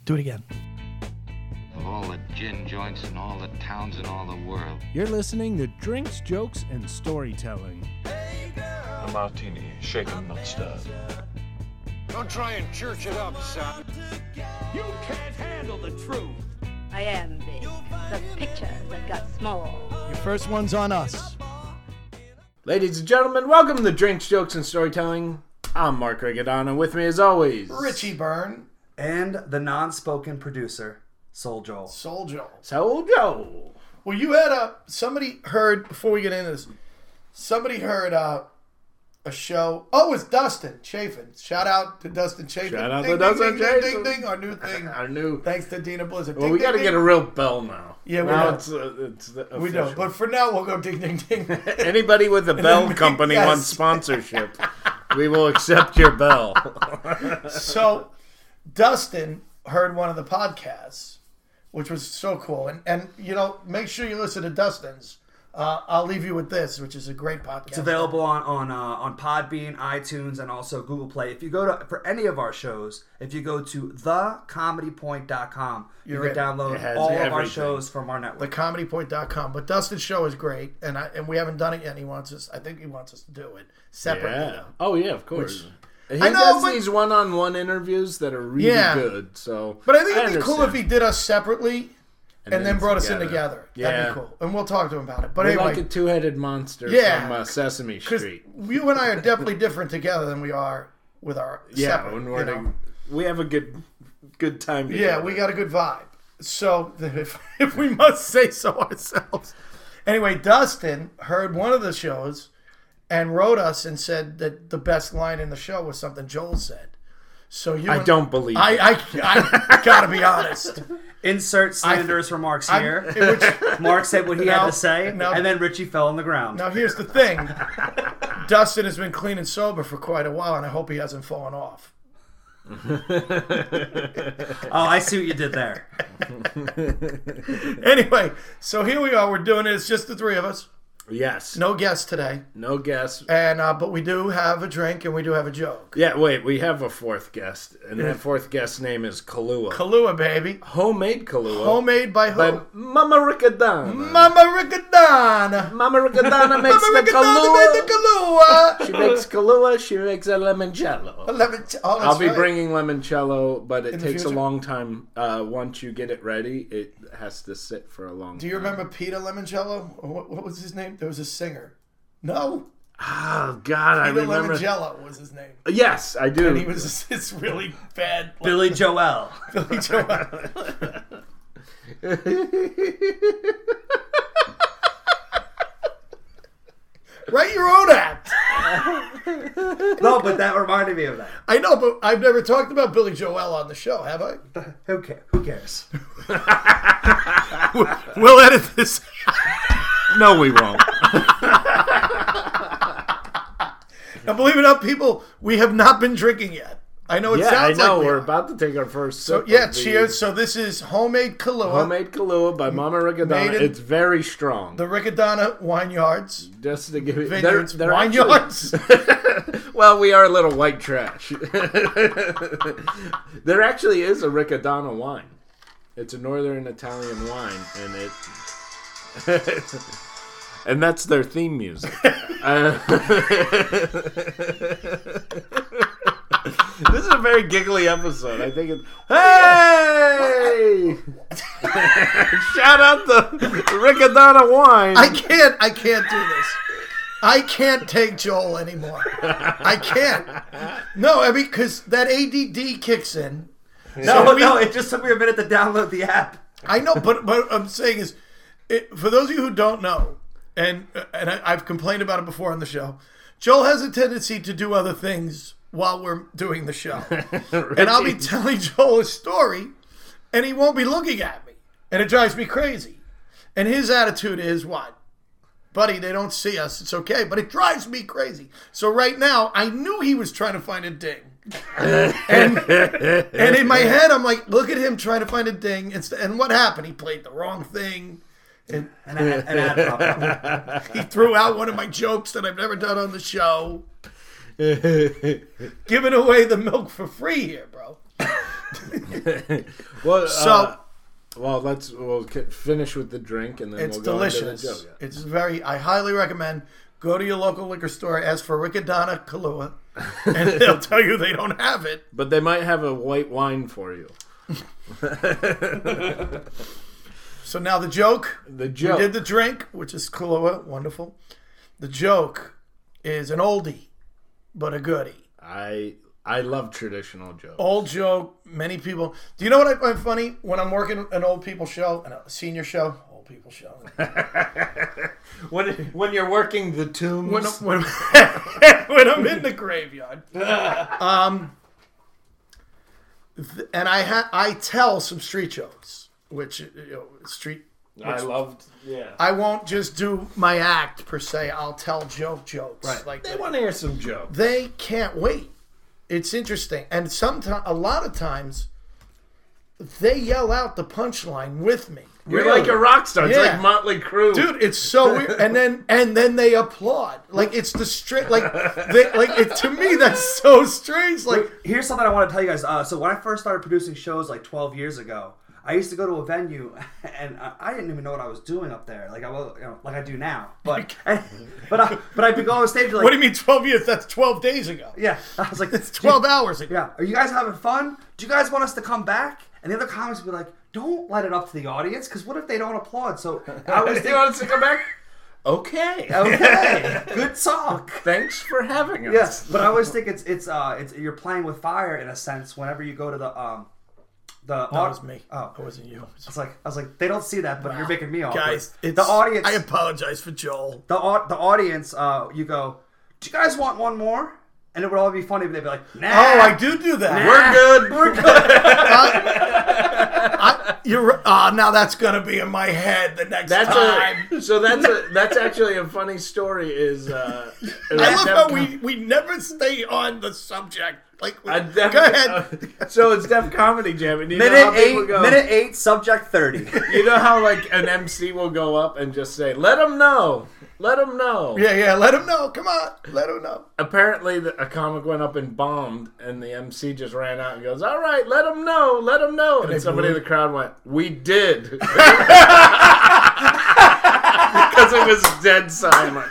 Do it again. Of all the gin joints in all the towns in all the world. You're listening to Drinks, Jokes, and Storytelling. A martini, shaken, not stirred. Don't try and church it up, son. You can't handle the truth. I am big. The pictures have got small. Your first one's on us. Ladies and gentlemen, welcome to Drinks, Jokes, and Storytelling. I'm Mark Rigodano. With me as always, Richie Byrne. And the non-spoken producer, Soul Joel. Soul Joel. Soul Joel. Well, you had somebody heard, before we get into this, somebody heard a show. Oh, it's Dustin Chafin. Shout out to Dustin Chafin. Shout out ding, to Dustin ding, Chafin. ding, ding, ding, our new thing. Our new. Thanks to Dina Blizzard. Well, Ding, we got to ding, get a ding. real bell now. Yeah, we now know. it's the We official. know. But for now, we'll go ding, ding, ding. Anybody with a bell company Yes. wants sponsorship. We will accept your bell. So, Dustin heard one of the podcasts, which was so cool. And you know, make sure you listen to Dustin's. I'll leave you with this, which is a great podcast. It's available on Podbean, iTunes, and also Google Play. If you go to, for any of our shows, if you go to thecomedypoint.com, you You're can in. download It has all of our everything. shows from our network. thecomedypoint.com. But Dustin's show is great, and we haven't done it yet. I think he wants us to do it separately. Yeah. Though. Oh, yeah, of course. He I know, does but- these one-on-one interviews that are really Yeah. good. So, But I think it'd be cool understand. if he did us separately and then brought us in together. together. Yeah. That'd be cool. And we'll talk to him about it. But We're anyway, like a two-headed monster Yeah. from Sesame because Street. you and I are definitely different together than we are with our Yeah, separate. when you we're know? we have a good time together. Yeah, we got a good vibe. So, if we must say so ourselves. Anyway, Dustin heard one of the shows and wrote us and said that the best line in the show was something Joel said. So I don't believe it. I gotta be honest. Insert slanderous remarks here. Which, Mark said what he had No, to say, no. and then Richie fell on the ground. now, here's the thing. Dustin has been clean and sober for quite a while, and I hope he hasn't fallen off. Oh, I see what you did there. Anyway, so here we are. We're doing it. It's just the three of us. Yes. No guests today. No guess. And but we do have a drink and we do have a joke. Yeah, wait. We have a fourth guest, and that fourth guest's name is Kahlua. Kahlua, baby. Homemade Kahlua. Homemade by who? by Mama Riccadana. Mama Riccadana. Mama Riccadana makes Mama the Riccadana made the Kahlua. Kahlua. She makes Kahlua. She makes a limoncello. Oh, that's I'll be right. bringing limoncello, but it In the takes a future? long time. Once you get it ready, it has to sit for a long time. Do you remember Peter Lemoncello? Or what was his name? There was a singer. No. Oh, God, I Peter remember. Lemoncello was his name. Yes, I do. And he was this really bad. Billy Joel. Billy Joel. Write your own act. No, but that reminded me of that. I know, but I've never talked about Billy Joel on the show, have I? Who cares? We'll edit this. No, we won't. Now, believe it or not, people, we have not been drinking yet. I know it Yeah, I sounds know. like we We're are. about to take our first So, sip. yeah, of the cheers. So this is homemade Kahlua. Homemade Kahlua by Mama Riccadana. Made in- It's very strong. The Riccadana Wine Yards. Just to give it, Vineyards. they're Wine actually- Yards. Well, we are a little white trash. There actually is a Riccadana wine. It's a northern Italian wine, and it and that's their theme music. This is a very giggly episode. I think it's hey! Shout out the Riccadana wine. I can't do this. I can't take Joel anymore. I can't. No, I mean, because that ADD kicks in. No, it just took me a minute to download the app. I know, but what I'm saying is, for those of you who don't know, and I've complained about it before on the show, Joel has a tendency to do other things while we're doing the show. And I'll be telling Joel a story, and he won't be looking at me. And it drives me crazy. And his attitude is what? Buddy, they don't see us. It's okay. But it drives me crazy. So right now, I knew he was trying to find a ding. and in my head, I'm like, look at him trying to find a ding. And what happened? He played the wrong thing. And An ad popped up. he threw out one of my jokes that I've never done on the show. Giving away the milk for free here, bro. Well, So we'll finish with the drink and then it's we'll go delicious. into the joke. Yeah. I highly recommend. Go to your local liquor store, ask for Riccadonna Kahlua, and they'll tell you they don't have it. But they might have a white wine for you. So now the joke. The joke. We did the drink, which is Kahlua, wonderful. The joke is an oldie, but a goodie. I love traditional jokes. Old joke, many people. Do you know what I find funny? When I'm working an old people show, a senior show, old people show. When you're working the tombs. When I'm in the graveyard. And I tell some street jokes, which, I won't just do my act per se. I'll tell jokes. Right. Like They want to hear some jokes. They can't wait. It's interesting, and a lot of times, they yell out the punchline with me. You're like a rock star. It's like Motley Crue, dude. It's so weird, and then they applaud. Like it's the straight. To me, that's so strange. Like here's something I want to tell you guys. So when I first started producing shows like 12 years ago, I used to go to a venue, and I didn't even know what I was doing up there, like I do now. But I'd be going on stage like, what do you mean 12 years? That's 12 days ago. Yeah, I was like, it's 12 hours ago. Yeah, are you guys having fun? Do you guys want us to come back? And the other comics would be like, don't let it up to the audience, because what if they don't applaud? So I was you want us to come back? Okay. Good talk. Thanks for having us. Yes, but I always think it's you're playing with fire in a sense whenever you go to the that was me. Oh, it wasn't you. I was like, they don't see that, but you're making me awkward. Guys, the audience. I apologize for Joel. The audience. You go, do you guys want one more? And it would all be funny, but they'd be like, nah. Oh, I do that. Nah. We're good. Now that's gonna be in my head the next time. That's actually a funny story. I love how we never stay on the subject. Like, go ahead. So it's Def Comedy Jam, and minute 8, subject 30. You know how like an MC will go up and just say, "Let them know." Let them know. Yeah, let them know. Come on, let them know. Apparently, a comic went up and bombed, and the MC just ran out and goes, "All right, let them know, let them know." And somebody in the crowd went, "We did," because it was dead silent.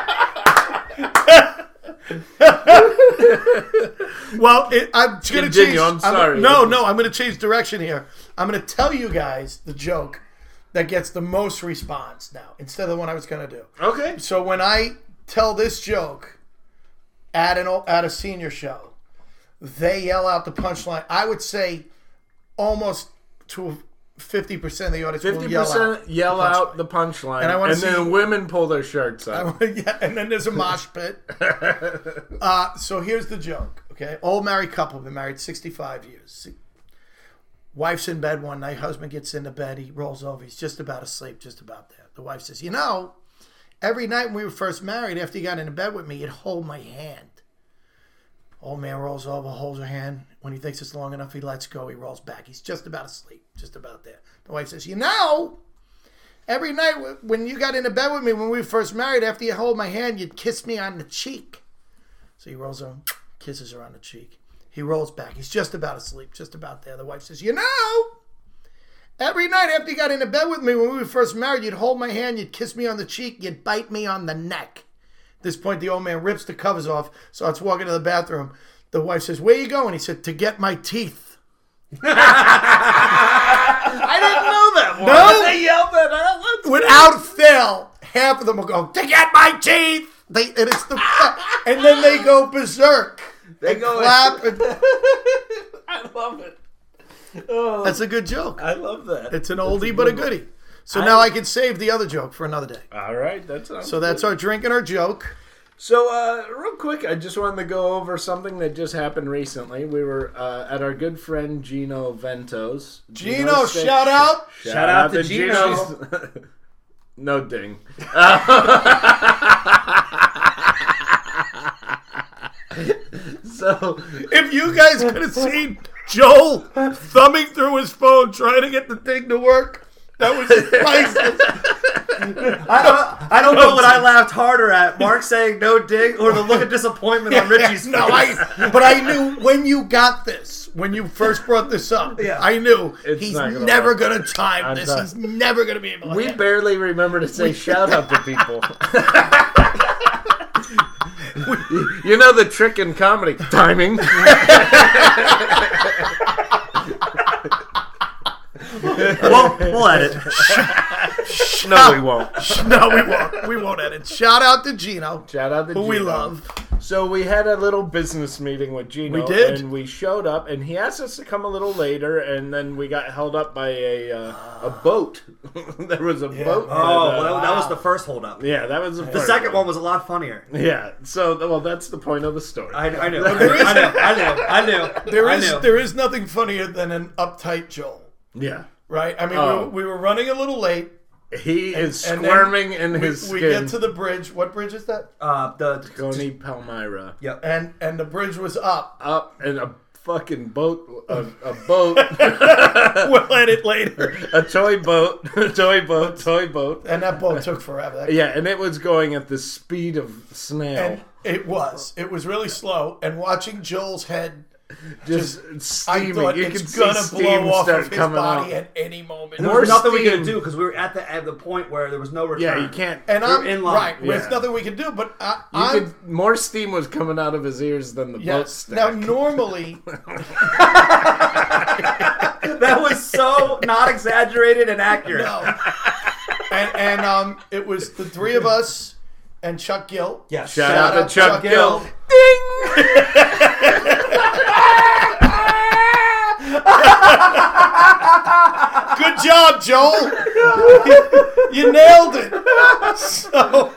Well, I'm going to change. I'm sorry. I'm going to change direction here. I'm going to tell you guys the joke that gets the most response now, instead of the one I was going to do. Okay. So when I tell this joke at a senior show, they yell out the punchline. I would say almost to 50% of the audience 50% yell out the punchline, and then women pull their shirts up. And then there's a mosh pit. So here's the joke, okay? Old married couple, been married 65 years. Wife's in bed one night, husband gets into bed, he rolls over, he's just about asleep, just about there. The wife says, every night when we were first married, after you got into bed with me, you'd hold my hand. Old man rolls over, holds her hand. When he thinks it's long enough, he lets go. He rolls back. He's just about asleep, just about there. The wife says, every night when you got into bed with me when we were first married, after you hold my hand, you'd kiss me on the cheek. So he rolls over, kisses her on the cheek. He rolls back. He's just about asleep, just about there. The wife says, every night after you got into bed with me when we were first married, you'd hold my hand, you'd kiss me on the cheek, you'd bite me on the neck. At this point, the old man rips the covers off, starts walking to the bathroom. The wife says, where you going? He said, to get my teeth. I didn't know that one. No. They yelled that out. Without fail, half of them will go, to get my teeth. And then they go berserk. They go clap. I love it. Oh, that's a good joke. I love that. It's an oldie but a goodie. So now I can save the other joke for another day. All right. That's our drink and our joke. So, real quick, I just wanted to go over something that just happened recently. We were at our good friend Gino Vento's. Gino, shout out! Shout out to Gino. No ding. So, if you guys could have seen Joel thumbing through his phone trying to get the thing to work, That was priceless. I don't know what I laughed harder at, Mark saying no dig or the look of disappointment on Richie's face. But I knew when you got this, when you first brought this up, I knew he's never going to time this. He's never going to be able to. We barely remember to say shout out to people. You know the trick in comedy, timing. We'll edit. No, we won't. No, we won't. We won't edit. Shout out to Gino. Shout out to who Gino. we love. So we had a little business meeting with Gino. We did. And we showed up, and he asked us to come a little later, and then we got held up by a boat. There was a boat. Oh, that was the first holdup. Yeah, that was the first. The second one was a lot funnier. Yeah, so, well, that's the point of the story. I knew. I knew. There is nothing funnier than an uptight Joel. Yeah. Right? I mean, we were running a little late. He is squirming in his skin. We get to the bridge. What bridge is that? The Coney Palmyra. Yep. And the bridge was up. Up, and a fucking boat. A boat. We'll edit later. A toy boat. Toy boat. And that boat took forever. Yeah, and it was going at the speed of snail. And it was. It was really slow. And watching Joel's head just steaming. I thought you it's could gonna see blow steam off start of his coming body out. at any moment. There was nothing we could do because we were at the point where there was no return. Yeah, you can't. And I'm in line. Right. There's nothing we could do. But more steam was coming out of his ears than the boat stack. Now normally that was so not exaggerated and accurate. No. And it was the three of us and Chuck Gill. Yeah. Shout out to Chuck Gill. Ding! Good job, Joel. You nailed it. So,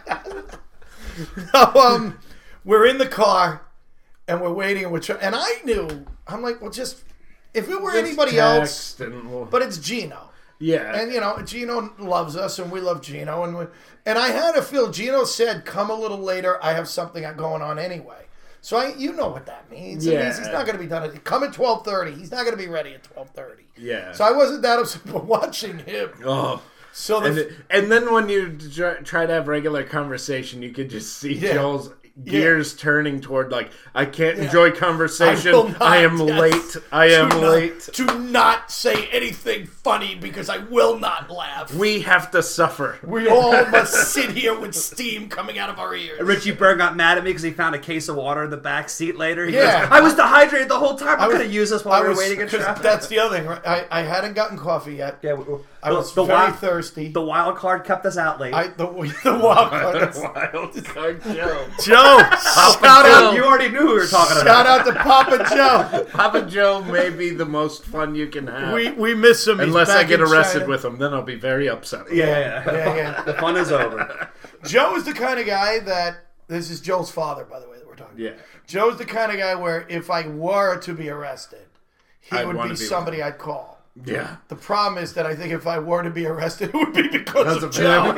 we're in the car and we're waiting and I knew, I'm like, well, just if it were anybody else, but it's Gino. Yeah. And, Gino loves us, and we love Gino. And I had to feel, Gino said, come a little later. I have something going on anyway. So you know what that means. Yeah. It means he's not going to be done. Come at 12:30. He's not going to be ready at 12:30. Yeah. So I wasn't that upset, but watching him. Oh. So and then when you try to have regular conversation, you could just see Joel's gears turning toward, like, I can't enjoy conversation. I am late. I am late. To not say anything funny because I will not laugh. We have to suffer. We all must sit here with steam coming out of our ears. Richie Berg got mad at me because he found a case of water in the back seat later. He goes, I was dehydrated the whole time. I could have used this while we were waiting in traffic. That's the other thing. Right? I hadn't gotten coffee yet. Yeah, I was very thirsty. The wild card kept us out late. The wild card. Wild card Joe. Joe, shout out. You already knew who we were talking about. Shout out to Papa Joe. Papa Joe may be the most fun you can have. We miss him. Unless I get arrested with him, then I'll be very upset. Yeah. The fun is over. Joe is the kind of guy that, this is Joe's father, by the way, that we're talking about. Joe's the kind of guy where if I were to be arrested, he would be somebody I'd call. Yeah. The problem is that I think if I were to be arrested, it would be because of Joe.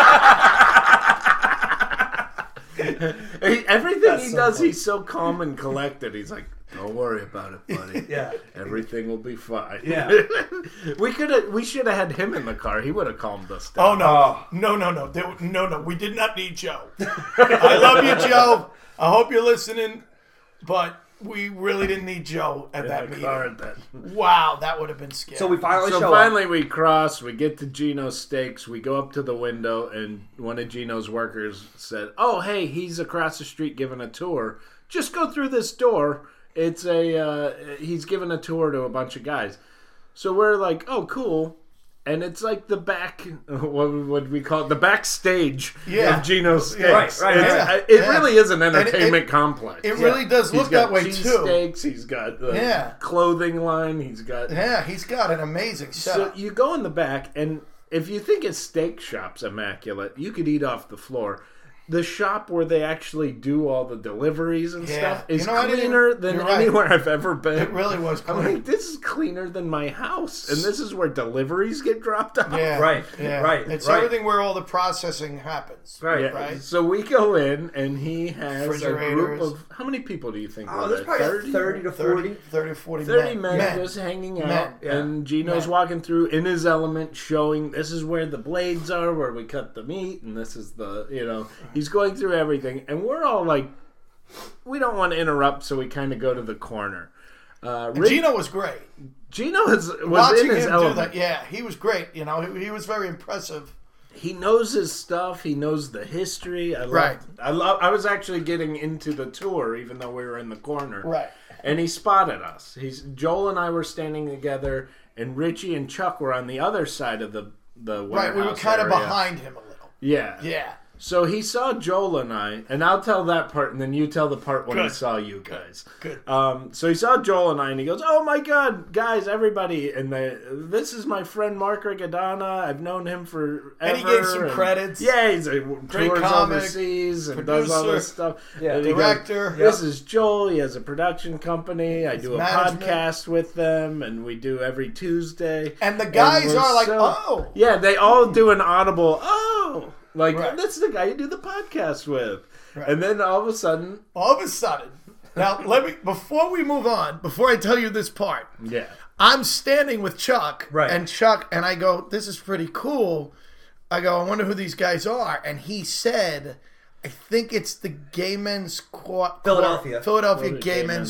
Everything he does, he's so calm and collected. He's like, don't worry about it, buddy. Everything will be fine. Yeah. We should have had him in the car. He would have calmed us down. Oh, no. No. We did not need Joe. I love you, Joe. I hope you're listening, but we really didn't need Joe at that meeting. Wow, that would have been scary. So we finally we cross, we get to Gino's Steaks, we go up to the window, and one of Gino's workers said, oh, hey, he's across the street giving a tour. Just go through this door. It's he's giving a tour to a bunch of guys. So we're like, oh, cool. And it's like the back, what would we call it? The backstage of Gino's Steaks. Right. It really is an entertainment complex. It really does look that way, too. He's got steaks, he's got the clothing line, he's got... Yeah, he's got an amazing setup. So you go in the back, and if you think a steak shop's immaculate, you could eat off the floor. the shop where they actually do all the deliveries and stuff is I didn't- cleaner than you're right. anywhere I've ever been. It really was I'm clean. like, this is cleaner than my house, and this is where deliveries get dropped off. Yeah, Right, yeah. right, It's right. everything where all the processing happens. Right. Yeah. Right. So we go in, and he has a group Refrigerators. of how many people do you think? Oh, were there's there? probably 30 to 40. 30 to 40 30 men. men just hanging out, Men, yeah. and Gino's Men. walking through in his element, showing this is where the blades are, where we cut the meat, and this is the, he's going through everything, and we're all like, we don't want to interrupt, so we kind of go to the corner. Gino was great. Gino was Watching in his him do element. that, yeah, he was great. He was very impressive. He knows his stuff. He knows the history. Right. I was actually getting into the tour, even though we were in the corner. Right. And he spotted us. Joel and I were standing together, and Richie and Chuck were on the other side of the Right, we were warehouse kind of area. behind him a little. Yeah. Yeah. So he saw Joel and I, and I'll tell that part, and then you tell the part when he Good. saw you guys. Good. So he saw Joel and I, and he goes, "Oh my God, guys, everybody!" And this is my friend Mark Riccadonna. I've known him forever. And he gave some credits. Yeah, he's a Great tours comic, overseas and does all producer, this stuff. yeah, And he goes, director. This is Joel. He has a production company. I do a management. podcast with them, and we do every Tuesday. And the guys we're are like, oh. Yeah, they all do an audible, oh. Like, Right. that's the guy you do the podcast with. Right. And then all of a sudden, Now, before we move on, before I tell you this part, yeah. I'm standing with Chuck, Right. and I go, this is pretty cool. I go, I wonder who these guys are. And he said, I think it's the Gay Men's Philadelphia Gay Men's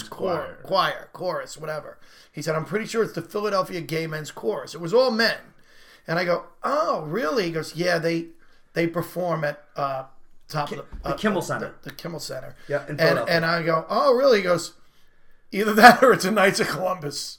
Chorus, whatever. He said, I'm pretty sure it's the Philadelphia Gay Men's Chorus. It was all men. And I go, oh, really? He goes, yeah, they perform at top of the Kimmel Center. The Kimmel Center. Yeah, in Philadelphia. And I go, oh, really? He goes, either that or it's a Knights of Columbus.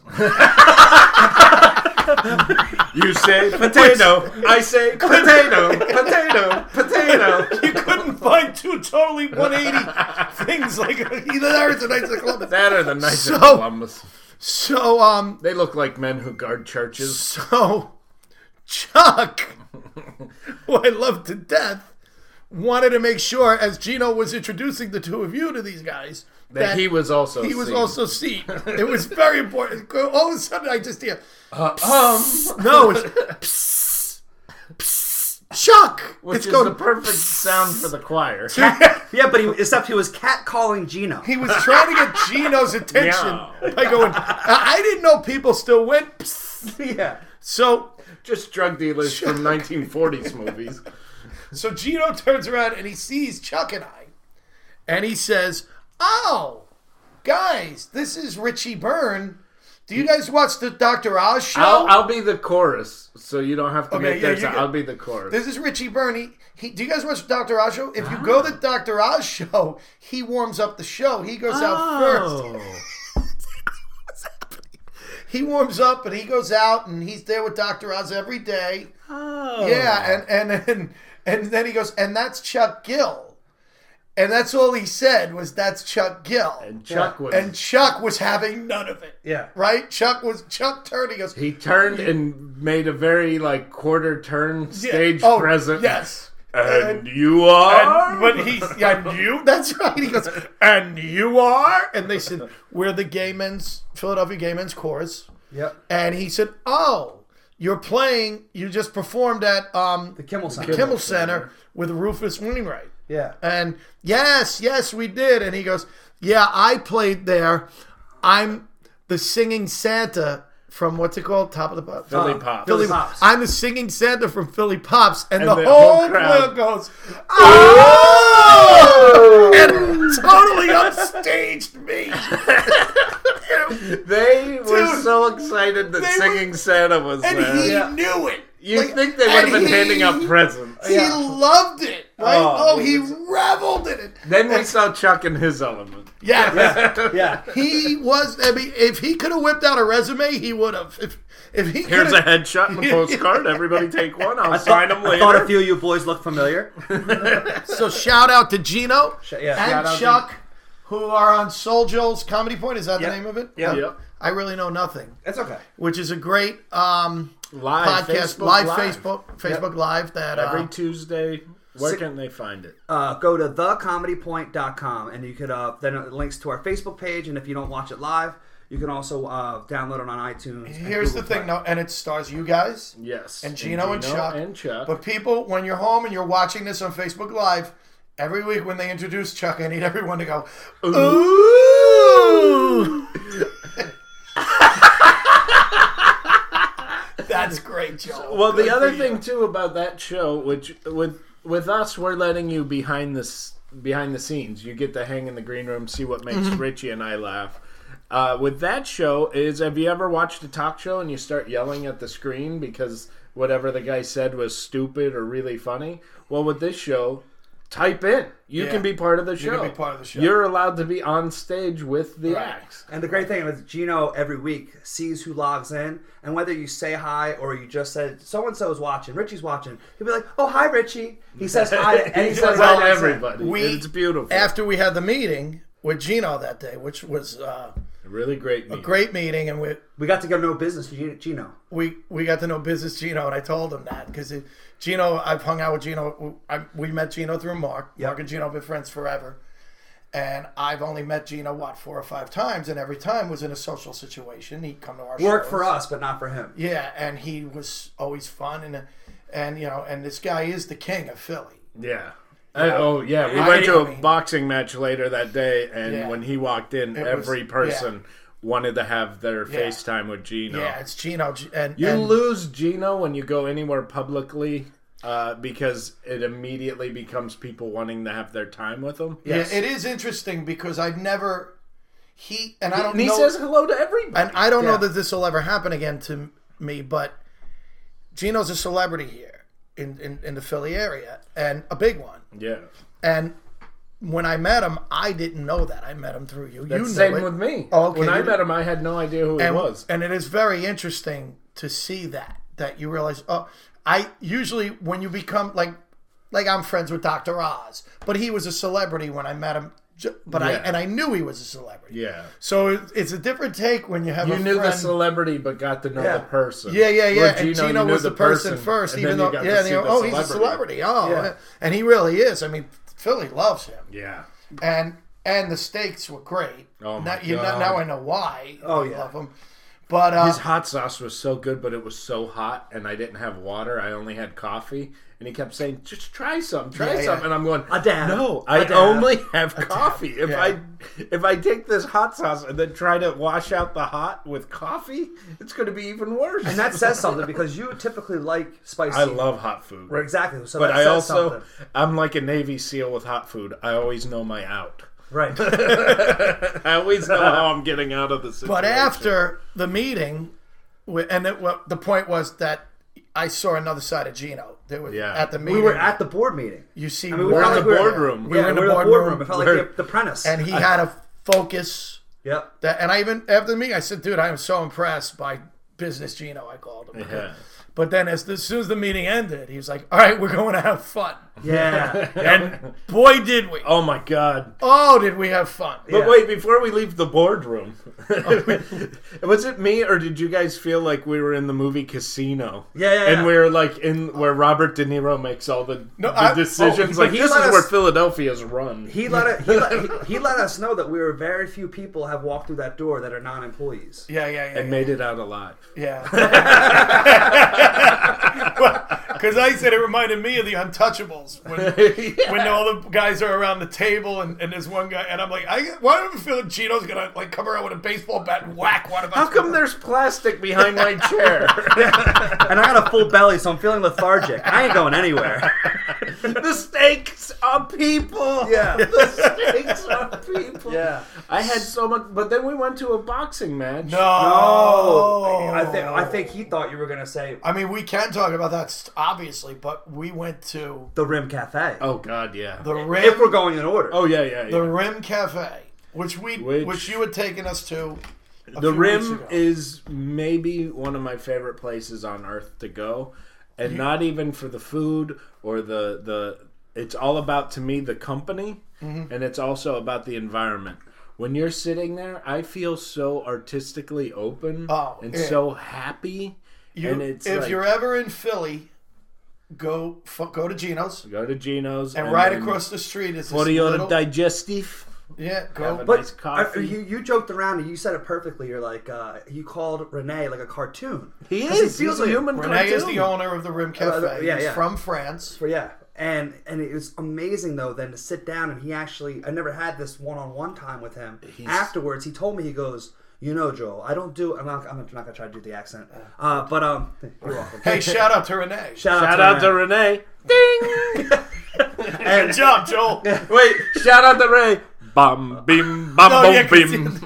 You say potato, I say potato, potato. You couldn't find two totally 180 things like either that or it's a Knights of Columbus. That or the Knights of So- Columbus. So, They look like men who guard churches. So, Chuck, who I love to death, wanted to make sure, as Gino was introducing the two of you to these guys, That he was also seen. It was very important. All of a sudden, I just hear, no, it's psst, psst, Chuck. Which it's is going, the perfect sound for the choir. Yeah, but except he was catcalling Gino. He was trying to get Gino's attention Meow. by going, I didn't know people still went, psst. Yeah. So, Just drug dealers from 1940s movies. So Gino turns around and he sees Chuck and I, and he says, "Oh, guys, this is Richie Byrne. Do you guys watch the Dr. Oz show? I'll be the chorus, so you don't have to Okay, make yeah, that you sound. get- I'll be the chorus. This is Richie Byrne. Do you guys watch the Dr. Oz show? If you go to the Dr. Oz show, he warms up the show. He goes out first. He warms up and he goes out and he's there with Dr. Oz every day. Oh. Yeah, and then he goes, and that's Chuck Gill. And that's all he said was, that's Chuck Gill. And Chuck was... And Chuck was having none of it. Yeah. Right? Chuck turned, he goes, He turned and made a very, quarter turn stage oh, present. Yes. And you are? But and you? That's right. He goes, and you are? And they said, we're the Philadelphia Gay Men's Chorus. Yep. And he said, oh, you just performed at The Kimmel Center. Kimmel Center with Rufus Wainwright. Yeah. And yes, we did. And he goes, yeah, I played there. I'm the singing Santa from, what's it called? Top of the Pops. Philly Pops. Philly Pops. I'm the singing Santa from Philly Pops. And the the whole whole crowd crowd goes, oh! And totally upstaged me. They were Dude, so excited that they Singing Santa was And there. he Yeah. knew it. You'd think they would have been handing out presents. He loved it. Right? Oh, He reveled in it. Then we saw Chuck in his element. Yeah. Yeah. He was, I mean, if he could have whipped out a resume, he would have. If he Here's could've- a headshot and a postcard. Everybody take one. I'll sign them I later. thought a few of you boys look familiar. So shout out to Gino Yeah. and Shout out Chuck, who are on Soul Joel's Comedy Point. Is that Yep. the name of it? Yep. Yep. I really know nothing, That's okay. which is a great Live podcast, Facebook live Live. Facebook Live that Every Tuesday. Where can they find it? Go to thecomedypoint.com, and you could then it links to our Facebook page. And if you don't watch it live, you can also download it on iTunes. Here's the thing, though, and it stars you guys. Yes. And Gino and Chuck. And Chuck. But people, when you're home and you're watching this on Facebook Live, every week when they introduce Chuck, I need everyone to go, ooh! That's great, Joe. Well, the other thing too about that show, which with us, we're letting you behind the scenes. You get to hang in the green room, see what makes Richie and I laugh. With that show have you ever watched a talk show and you start yelling at the screen because whatever the guy said was stupid or really funny? Well, with this show, type in. You can be part of the show. You can be part of the show. You're allowed to be on stage with the acts. And the great thing is Gino every week sees who logs in, and whether you say hi or you just said so-and-so is watching, Richie's watching, he'll be like, oh, hi, Richie. He says hi to He says hi to everybody. It's beautiful. After we had the meeting with Gino that day, which was a really great meeting. A great meeting, and we got to go know business Gino. We got to know business Gino, and I told him that because Gino, I've hung out with Gino. We met Gino through Mark. Yep. Mark and Gino have been friends forever, and I've only met Gino 4 or 5 times, and every time was in a social situation. He'd come to our work shows. For us, but not for him. Yeah, and he was always fun, and you know, and this guy is the king of Philly. Yeah. We went to a boxing match later that day, and when he walked in, every person wanted to have their FaceTime with Gino. Yeah, it's Gino. And lose Gino when you go anywhere publicly because it immediately becomes people wanting to have their time with him. Yes. Yeah, it is interesting because I'd never... He says hello to everybody. And I don't know that this will ever happen again to me, but Gino's a celebrity here. In the Philly area, and a big one. Yeah. And when I met him, I didn't know that. I met him through you. That's the same with me. Oh, okay. When I met him, I had no idea who he was. And it is very interesting to see that you realize, I usually, when you become, like I'm friends with Dr. Oz, but he was a celebrity when I met him. But I knew he was a celebrity. Yeah. So it's a different take when you have you a friend. knew the celebrity, but got to know the person. Yeah. And Gino was the person first, even though he's a celebrity. And he really is. I mean, Philly loves him. Yeah. And the steaks were great. Oh my God. Now I know why. Oh I love them. But his hot sauce was so good, but it was so hot, and I didn't have water. I only had coffee. And he kept saying, "Just try some, some." And I'm going, "No, I only have coffee. If I take this hot sauce and then try to wash out the hot with coffee, it's going to be even worse." And that says something because you typically like spicy. I love hot food. Right, exactly. So but that I says also, something. I'm like a Navy SEAL with hot food. I always know my out. Right. I always know how I'm getting out of the situation. But after the meeting, the point was that I saw another side of Gino. At the meeting. We were at the board meeting. You see, we're in the boardroom. We were in the boardroom. It felt like the apprentice. And he had a focus. Yep. And I even, after the meeting, I said, dude, I am so impressed by business Gino, I called him. Yeah. But then as soon as the meeting ended, he was like, all right, we're going to have fun. Yeah. And boy, did we. Oh, my God. Oh, did we have fun. But wait, before we leave the boardroom, was it me or did you guys feel like we were in the movie Casino? Yeah. And we were like in where Robert De Niro makes all the decisions. This is where Philadelphia's run. He let us know that we were very few people have walked through that door that are non-employees. Yeah. And made it out alive. Yeah. Because I said it reminded me of the Untouchables when all the guys are around the table and there's one guy and I'm like, why do I feel like Gino's gonna like come around with a baseball bat and whack one of us? How come there's plastic behind my chair? And I got a full belly, so I'm feeling lethargic. I ain't going anywhere. The stakes are people. Yeah. The stakes are people. Yeah. I had so much, but then we went to a boxing match. No. I think he thought you were gonna say. I mean, we can talk about that obviously, but we went to the Rim Cafe. Oh God, yeah. The Rim. If we're going in order. Oh yeah. The Rim Cafe, which you had taken us to. The Rim is maybe one of my favorite places on earth to go, and not even for the food or the. It's all about, to me, the company, and it's also about the environment. When you're sitting there, I feel so artistically open and so happy. If you're ever in Philly, go to Gino's. Go to Gino's. And right then across the street is this for your little... digestive. Yeah, Have go. a But nice coffee. you joked around and you said it perfectly. You're like, you called Renee like a cartoon. He 'Cause is. He feels He's a like human Renee cartoon. is the owner of the Rim Cafe. yeah, He's yeah. from France. And it was amazing though then to sit down and he actually, I never had this one-on-one time with him. Afterwards, he told me, he goes, you know, Joel, I don't do. I'm not gonna try to do the accent. But you're welcome. Hey, shout out to Renee. Shout out to Renee. Ding. Good job, Joel. Wait, shout out to Ray. Bum bim bum bum bim.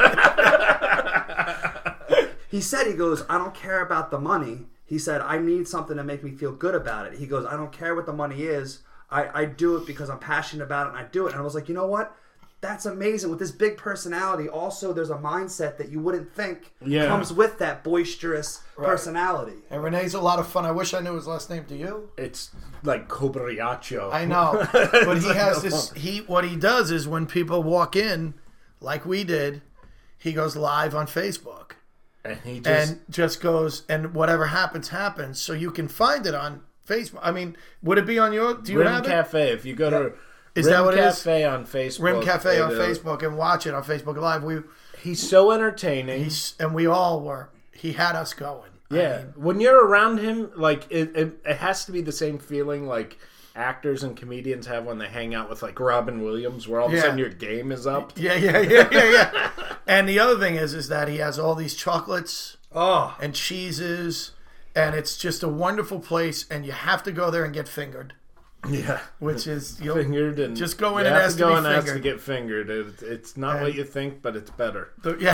He said, he goes, I don't care about the money. He said, I need something to make me feel good about it. He goes, I don't care what the money is. I do it because I'm passionate about it and I do it. And I was like, you know what? That's amazing. With this big personality, also there's a mindset that you wouldn't think comes with that boisterous personality. And Renee's a lot of fun. I wish I knew his last name. Do you? It's like Cobriacho. I know. But he has this... What he does is when people walk in, like we did, he goes live on Facebook. And he just goes, and whatever happens, happens. So you can find it on Facebook. I mean, would it be on your... Do you Rim have Cafe. If you go to Is Rim that what Cafe it is? on Facebook. Rim Cafe on Facebook and watch it on Facebook Live. He's so entertaining. And we all were. He had us going. Yeah. I mean, when you're around him, like, it has to be the same feeling like actors and comedians have when they hang out with, like, Robin Williams, where all of a sudden your game is up. Yeah. And the other thing is that he has all these chocolates and cheeses, and it's just a wonderful place, and you have to go there and get fingered. Yeah, which is fingered, and just go in and ask to be fingered. Ask to get fingered. It's not what you think, but it's better.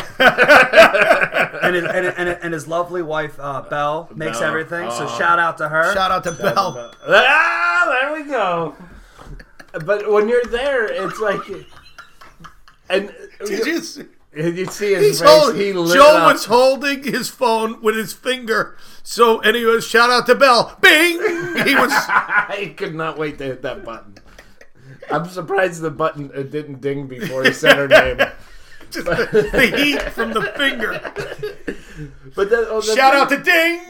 and his lovely wife Belle makes everything. So shout out to her. Shout out to Belle. There we go. But when you're there, it's like, and you see his face. Joe was holding his phone with his finger. So, and he was, shout out to Belle. Bing! He was... He could not wait to hit that button. I'm surprised the button didn't ding before he said her name. Just the heat from the finger. But shout out to Ding!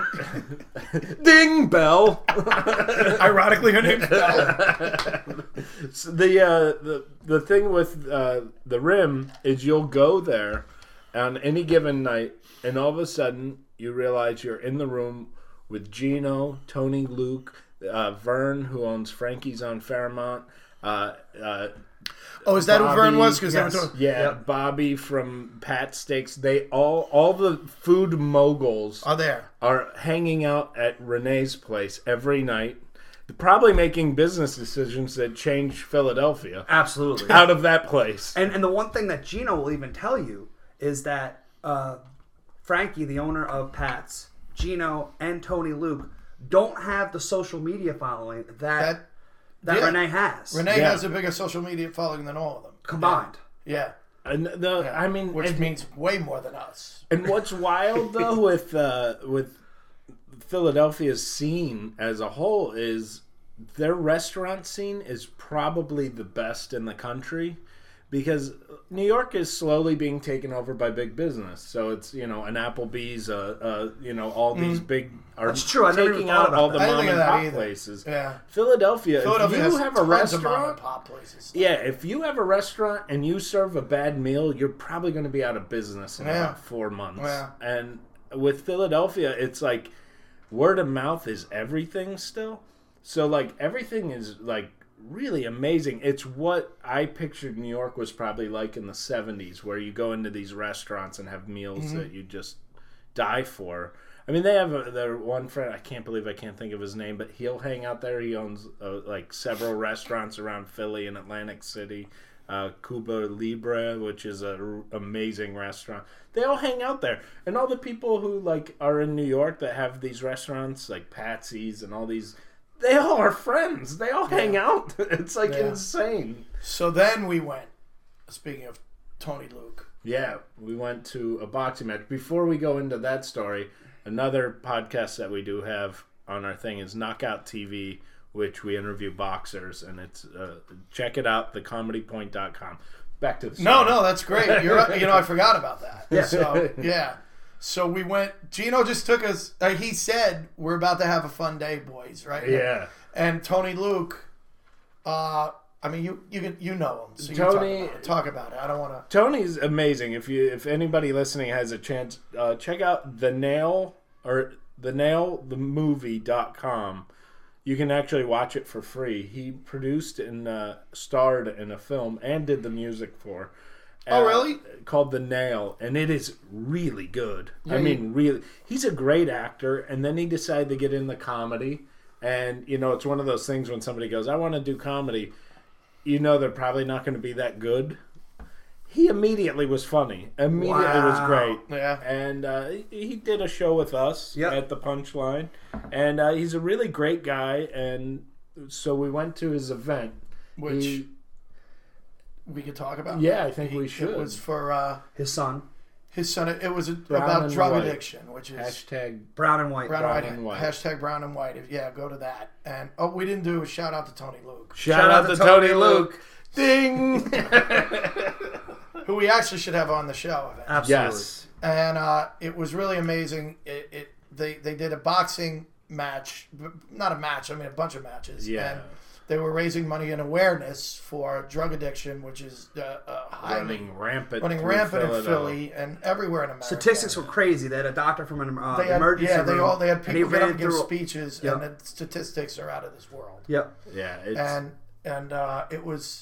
Ding, Belle! Ironically, her name's Belle. So the thing with the Rim is you'll go there on any given night, and all of a sudden you realize you're in the room with Gino, Tony Luke, Vern, who owns Frankie's on Fairmont. Is that who Vern was? Bobby from Pat Steaks. They all the food moguls are hanging out at Renee's place every night. Probably making business decisions that change Philadelphia. Absolutely. Out of that place. And the one thing that Gino will even tell you is that Frankie, the owner of Pat's, Gino, and Tony Luke don't have the social media following that Renee has. Renee has a bigger social media following than all of them. Combined. Yeah. And which means way more than us. And what's wild though with Philadelphia's scene as a whole is their restaurant scene is probably the best in the country, because New York is slowly being taken over by big business. So it's, an Applebee's, all these big are taking out all the mom and pop places. Yeah. Philadelphia, if you have a restaurant, if you have a restaurant and you serve a bad meal, you're probably going to be out of business in about 4 months. Yeah. And with Philadelphia, it's like word of mouth is everything still. So like everything is like really amazing. It's what I pictured New York was probably like in the 70s, where you go into these restaurants and have meals that you just die for. I mean, they have their one friend, I can't think of his name, but he'll hang out there. He owns like several restaurants around Philly and Atlantic City. Cuba Libre, which is an amazing restaurant. They all hang out there. And all the people who like are in New York that have these restaurants like Patsy's and all these, they all are friends. They all hang out. It's like insane. So then we went, speaking of Tony Luke. Yeah, we went to a boxing match. Before we go into that story, another podcast that we do have on our thing is Knockout TV, which we interview boxers, and it's check it out, thecomedypoint.com. Back to the story. No, that's great. I forgot about that. Yeah. So, yeah. So we went. Gino just took us. He said, "We're about to have a fun day, boys." Right? Yeah. And Tony Luke. I mean, you know him. So Tony, you talk about it. I don't want to. Tony's amazing. If anybody listening has a chance, check out themovie.com. You can actually watch it for free. He produced and starred in a film and did the music for. Oh, really? Called The Nail, and it is really good. Yeah, I mean, really. He's a great actor, and then he decided to get in the comedy. And, it's one of those things when somebody goes, I want to do comedy, they're probably not going to be that good. He immediately was funny. Immediately was great. Yeah. And he did a show with us at the Punchline. And he's a really great guy. And so we went to his event. Which we could talk about. Yeah, I think we should. It was for his son. His son. It was Brown about and drug white. Addiction, which is Hashtag Brown and white. Brown and white. Hashtag Brown and White. Yeah, go to that. And we didn't do a shout out to Tony Luke, Shout out to Tony Luke. Ding! who we actually should have on the show. Eventually. Absolutely. Yes. And it was really amazing. They did a boxing match, not a match. I mean, a bunch of matches. Yeah. And they were raising money and awareness for drug addiction, which is running rampant in Philly and everywhere in America. Statistics were crazy. They had a doctor from an They had, emergency room. they had and he people get up ran and give through- speeches, Yep. and the statistics are out of this world. Yep. Yeah. It's, And it was.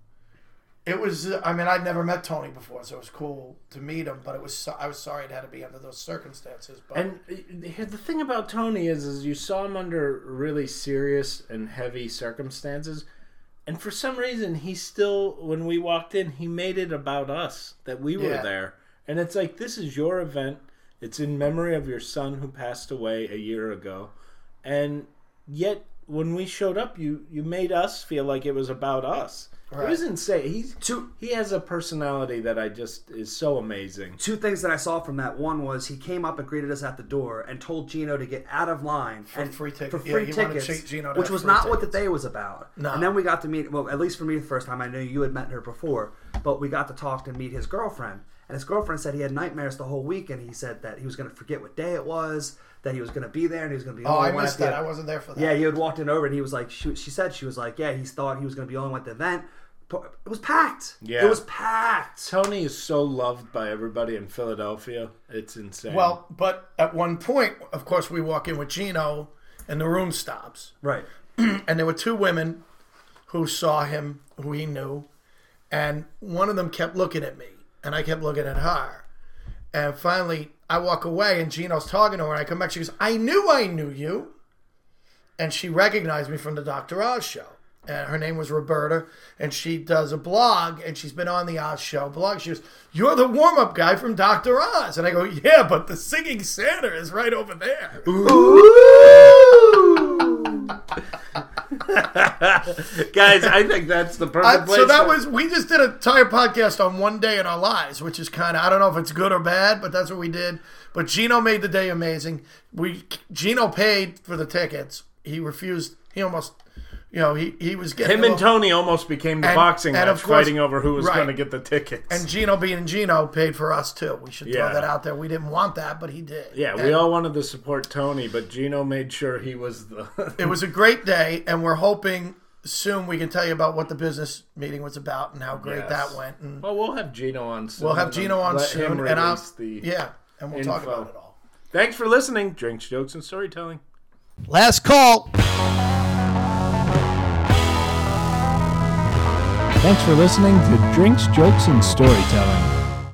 I mean, I'd never met Tony before, so it was cool to meet him. But I was sorry it had to be under those circumstances. But And the thing about Tony is you saw him under really serious and heavy circumstances, and for some reason he still, when we walked in, he made it about us, that we were there. And it's like, this is your event. It's in memory of your son who passed away a year ago. And yet, when we showed up, you made us feel like it was about us. Right. It was insane. He has a personality that is so amazing. Two things that I saw from that. One was he came up and greeted us at the door and told Gino to get out of line For free tickets. for free Yeah, he wanted tickets, Gino to which have was free not what the tickets. day was about. No. And then we got to meet. Well, at least for me, the first time I knew you had met her before, but we got to talk and meet his girlfriend. And his girlfriend said he had nightmares the whole week, and he said that he was going to forget what day it was, that he was going to be there, and he was going to be the I only one missed at the that. I wasn't there for that. Yeah, you had walked in over, and he was like, she said she was like, yeah, he thought he was going to be the only one at the event. It was packed. Yeah. It was packed. Tony is so loved by everybody in Philadelphia. It's insane. Well, but at one point, of course, we walk in with Gino, and the room stops. Right. And there were two women who saw him, who he knew, and one of them kept looking at me, and I kept looking at her. And finally, I walk away, and Gino's talking to her, and I come back. She goes, I knew you. And she recognized me from the Dr. Oz show. And her name was Roberta, and she does a blog, and she's been on the Oz show blog. She goes, you're the warm-up guy from Dr. Oz. And I go, yeah, but the singing Santa is right over there. guys, I think that's the perfect place. So that was, we just did an entire podcast on one day in our lives, which is kind of, I don't know if it's good or bad, but that's what we did. But Gino made the day amazing. Gino paid for the tickets. He refused. He almost, he was getting him and Tony almost became the boxing match, fighting over who was going to get the tickets. And Gino, being Gino, paid for us too. We should throw that out there. We didn't want that, but he did. Yeah, we all wanted to support Tony, but Gino made sure he was the. It was a great day, and we're hoping soon we can tell you about what the business meeting was about and how great that went. And well, we'll have Gino on soon. We'll have Gino on soon, and and we'll talk about it all. Thanks for listening. Drinks, jokes, and storytelling. Last call. Thanks for listening to Drinks, Jokes, and Storytelling.